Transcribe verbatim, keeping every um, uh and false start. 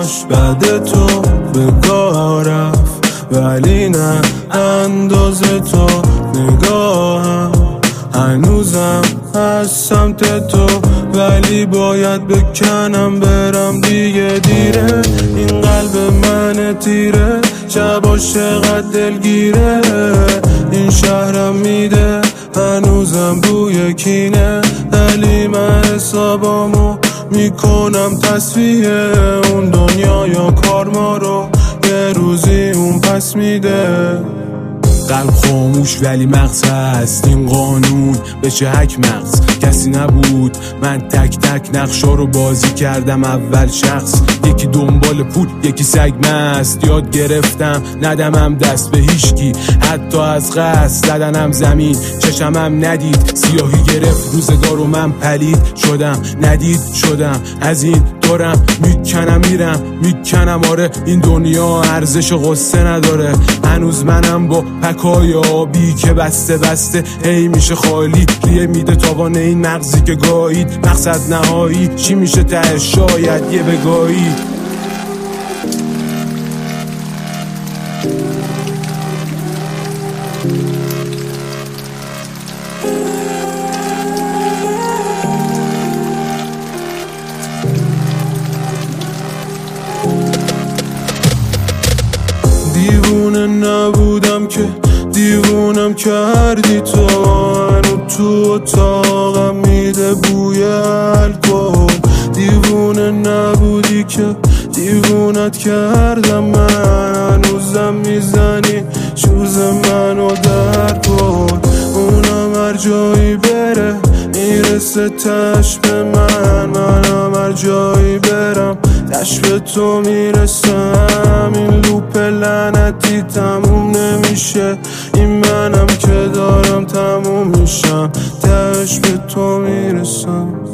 همش بعد تو به گاه رفت، ولی نه اندازه تو. نگاهم هنوزم از سمت تو، ولی باید بکنم برم دیگه. دیره این قلب من تیره، شباش چقدر دلگیره. این شهرم میده هنوزم بوی کینه، ولی من حسابامو میکنم تصفیه. اون دنیا یا کارما رو یه روزی اون پس میده. قلب خاموش ولی مغز هست، این قانون بشه حک مغز. کسی نبود، من تک تک نقشا رو بازی کردم اول شخص. یکی دنبال پول، یکی سگ مست. یاد گرفتم ندمم دست به هیچکی، حتی از قصد زدنم زمین. چشمم ندید، سیاهی گرفت روزگارو، من پلید شدم ندید شدم. از این دورم میکنم میرم میکنم. آره این دنیا ارزش قصه نداره. هنوز منم با پکای آبی که بسته بسته هی میشه خالی. ریه میده تاوان این مغزی که گایید. مقصد نهایی چی میشه ته؟ شاید یه بگاهی. دیوونه نبودم که دیوونم کردی تو. هنو تو اتاقم میده بوی الکل. دیوونه نبودی که دیوونت کردم من. هنوزم میزنی شوز منو در کن. اونم هر جایی بره میرسه تش به من. منم هر جایی برم تش به تو میرسم. این لوپ لعنتی تموم نمیشه، این منم که دارم تموم میشم. تش به تو میرسم.